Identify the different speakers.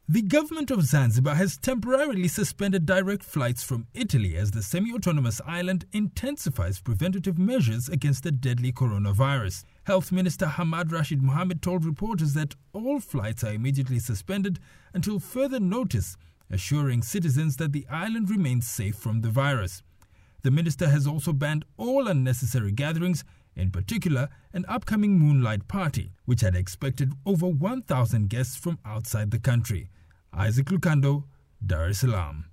Speaker 1: The government of Zanzibar has temporarily suspended direct flights from Italy as the semi-autonomous island intensifies preventative measures against the deadly coronavirus. Health Minister Hamad Rashid Mohammed told reporters that all flights are immediately suspended until further notice, assuring citizens that the island remains safe from the virus. The minister has also banned all unnecessary gatherings, in particular an upcoming moonlight party, which had expected over 1,000 guests from outside the country. Isaac Lukando, Dar es Salaam.